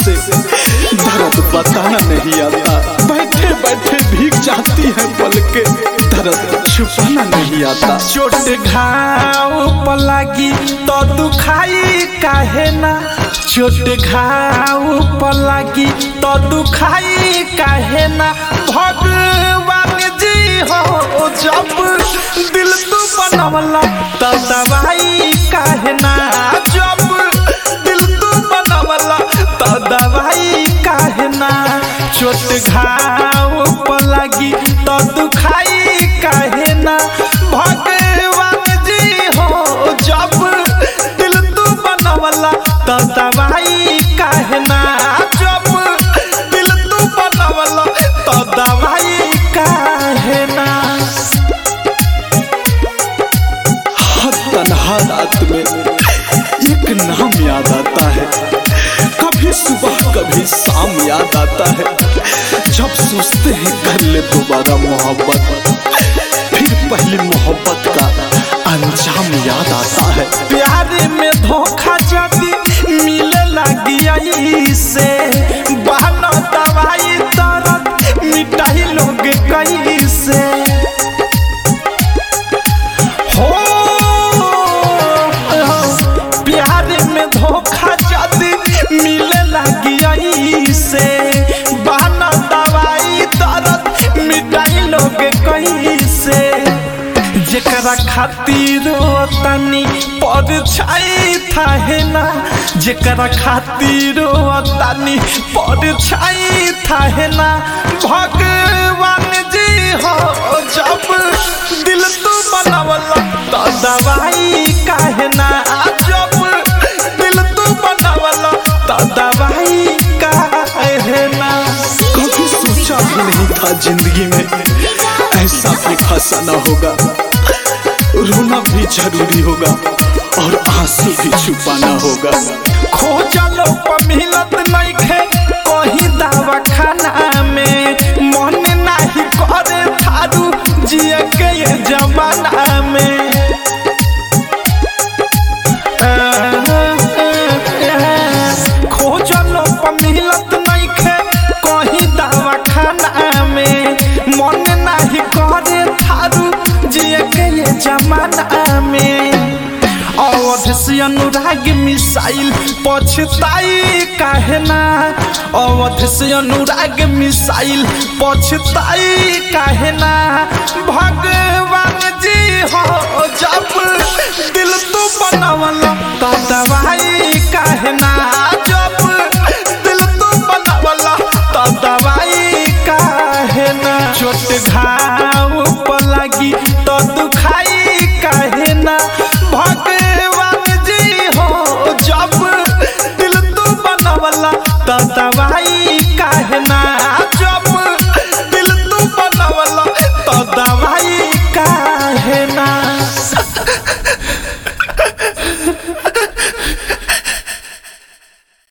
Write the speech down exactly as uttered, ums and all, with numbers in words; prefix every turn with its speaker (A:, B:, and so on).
A: से दर्द बताना नहीं आता। बैठे बैठे भीग जाती है पल के, दर्द छुपाना नहीं आता।
B: चोट घाव पलागी तो दुखाई काहे ना, चोट घाव पलागी तो दुखाई काहे ना। भगवान जी हो जब दिल तू बनवला तो दवाई काहे ना, जब दिल तू बनवला तो दवाई काहे ना। चोट घाव पलागी तो दुखाई काहे ना। भगवान जी हो जब दिल तू बनवला तो दवाई काहे ना, जब दिल तू बनवला तो दवाई काहे ना।
A: हर तन्हा रात में एक नाम याद आता है, कभी सुबह कभी शाम याद आता है। जब सोचते हैं कर ले दोबारा मोहब्बत, फिर पहली मोहब्बत का अंजाम याद आता है।
B: प्यार में धोखा जदी मिले लगी से, बहाना दवाई दर्द मिटाई लोग कैसे हो। प्यार में धोखा जदी मिले लगी से, बहाना दवाई दर्द मिटाई लोग कैसे। जेकरा खातिर तनी परछाई थाहे ना, जेकरा खातिर तनी परछाई थाहे ना। भगवान जी हो जब दिल तू बनवला तो दवाई काहे ना, जब दिल तू बनवला तो दवाई काहे ना।
A: कभी सोचा भी नहीं था जिंदगी में ऐसा भी फंसाना होगा। रोना भी जरूरी होगा और आंसू भी छुपाना होगा।
B: खोजलो पर मिलत नहीं खे कहीं दवा खाना में, मन नहीं करे थारू जिए के ये जमाना में। खोजलो पर मिलत नहीं खे कहीं दवा खाना में, मन नहीं करे थारू जिए के ये जमाना में। अवध से अनुराग मिसाइल पछताई काहे ना, अवध से अनुराग मिसाइल पछताई काहे ना। भगवान जी हो जब दिल तू बनवला तो दवाई काहे ना, जब दिल तू बनवला तो दवाई काहे ना। चोट घाव